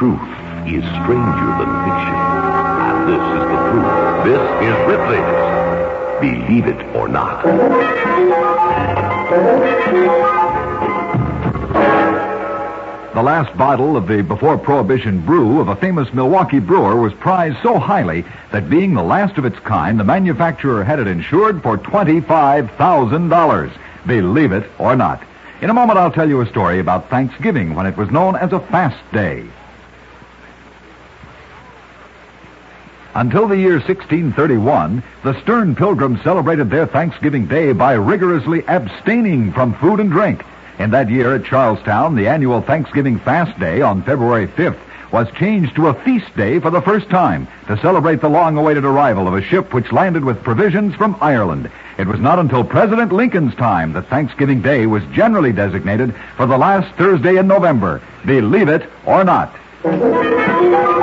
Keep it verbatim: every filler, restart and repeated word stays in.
truth is stranger than fiction. And this is the proof. This is Ripley's Believe It or Not. The last bottle of the before Prohibition brew of a famous Milwaukee brewer was prized so highly that being the last of its kind, the manufacturer had it insured for twenty-five thousand dollars. Believe it or not. In a moment, I'll tell you a story about Thanksgiving when it was known as a fast day. Until the year sixteen thirty-one, the Stern Pilgrims celebrated their Thanksgiving Day by rigorously abstaining from food and drink. In that year at Charlestown, the annual Thanksgiving Fast Day on February fifth was changed to a feast day for the first time to celebrate the long-awaited arrival of a ship which landed with provisions from Ireland. It was not until President Lincoln's time that Thanksgiving Day was generally designated for the last Thursday in November. Believe it or not.